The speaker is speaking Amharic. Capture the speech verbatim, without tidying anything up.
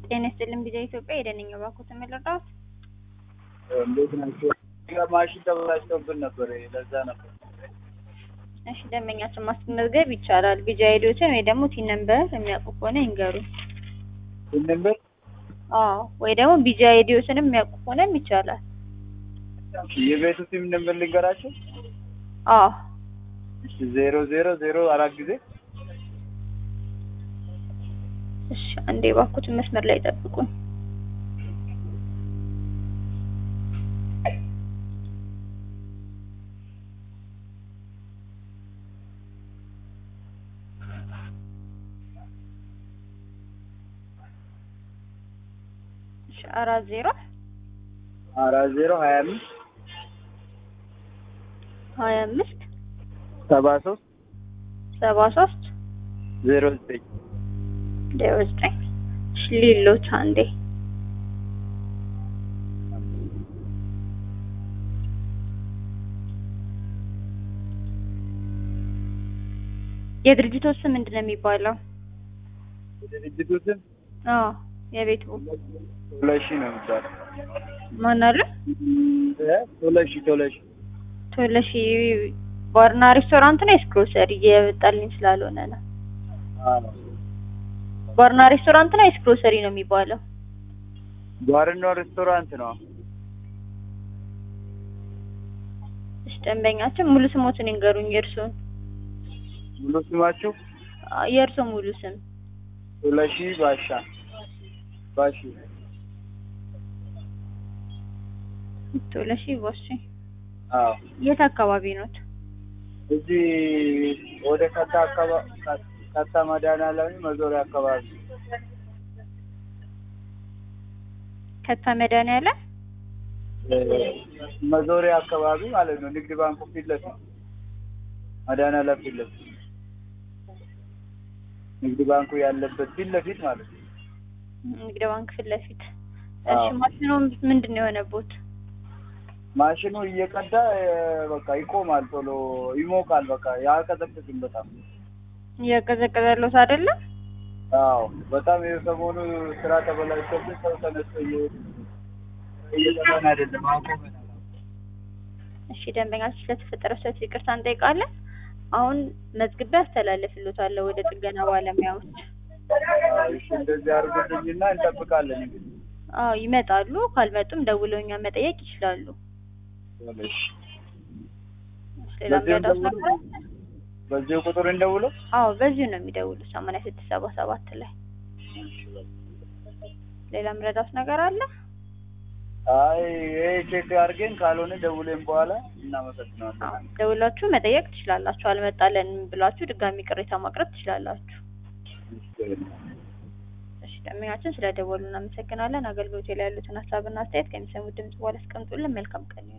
ጤና ይስጥልኝ ጊዜ ኢትዮጵያ የደነኛ ባንኩ ተመለጣው እንዴት ናችሁ? ማሽን ተበላሽቶብን ነበር ለዛ ነበር። እሺ ደንበኛችን ማስመዝገብ ይቻላል። ቢጂ አይዲዎችን ወይ ደግሞ ቲን ነምበር የሚያውቁ ከሆነ ይንገሩ። ቲን ነምበር? አዎ ወይ ደግሞ ቢጂ አይዲዎችንም የሚያውቁ ከሆነም ይቻላል። የቤቱ ቲን ነምበር ልንገራችሁ? አዎ ዜሮ ዜሮ ዜሮ አራት ጊዜ እሺ አንዴ ባኩት መስመር ላይ ጠብቁኝ። አራት ዜሮ አራት ዜሮ ሀያ አምስት ሀያ አምስት ሰባ ሶስት ሰባ ሶስት ዜሮ ዘጠኝ ዜሮ ዘጠኝ ሊሎት አንዴ የድርጅቱ ስም ምንድነው የሚባለው? የድርጅቱ ስም? አዎ የቤቱ ቶለሺ ነው የሚባለው። ማን አለ? ቶለሺ ቶለሺ ቶለሺ ባርና ሬስቶራንት ነው ስክሮሰሪ የወጣልኝ ስላልሆነ ነው። አዎ ባርና ሬስቶራንት ነው ስክሮሰሪ ነው የሚባለው? ባርና ሬስቶራንት ነው። እሺ ደንበኛችን ሙሉ ስሞትን ይንገሩኝ የእርሱን። ሙሉ ስማችሁ? የእርሱ ሙሉ ስም? ቶለሺ ባሻ ባሺ ቶለሺ ባሺ። አዎ የት አካባቢ ነው? እዚህ ወደ ከታ አካባቢ ከታ መድኃኒዓለም መዞሪያ አካባቢ። ከታ መድኃኒዓለም መዞሪያ አካባቢ ማለት ነው። ንግድ ባንኩ ፊት ለፊት መድኃኒዓለም ፊት ለፊት ንግድ ባንኩ ያለበት ፊት ለፊት ማለት ነው። ንግድ ባንክ ፊት ለፊት። እሺ ማሽኑ ምንድነው የሆነበት? ማሽኑ እየቀዳ በቃ ይቆማል፣ ቶሎ ይሞቃል። በቃ ያቀዘቅዝም በጣም እያቀዘቀዘለት አይደለ? አዎ በጣም የሰሞኑ ስራ ተበላሽቶብን ሰው ተነስቶ እየሰራን አይደለም አቆመን። እሺ ደንበኛችን ስለተፈጠረ ስህተት ይቅርታ እንጠይቃለን። አሁን መዝግቤ አስተላልፍልዎታለሁ ወደ ጥገና ባለሙያዎች። እሺ እንደዚህ አድርጉልኝና እንጠብቃለን እንግዲህ። አዎ ይመጣሉ። ካልመጡም ደውለው እኛን መጠየቅ ይችላሉ። እሺ ሰላም ያዳውላችሁ። በዚህ ቁጥር እንደውለው? አዎ በዚሁ ነው የሚደውሉት ሰማንያ ስድስት ሰባ ሰባት ላይ። ሌላ ምረዳት ነገር አለ? አይ ይሄ ቼክ አድርገን ካልሆነ ደውለን በኋላ እናመሰግናለን። አዎ ደውላችሁ መጠየቅ ትችላላችሁ። አልመጣለንም ብላችሁ ድጋሚ ቅሬታ ማቅረብ ትችላላችሁ። እሺ ደንበኛችን ስለደወሉ እናመሰግናለን። አገልግሎት ላይ ያሉትን ሀሳብና አስተያየት ከሚሰሙት ድምጽ በኋላ አስቀምጡልን። መልካም ቀን።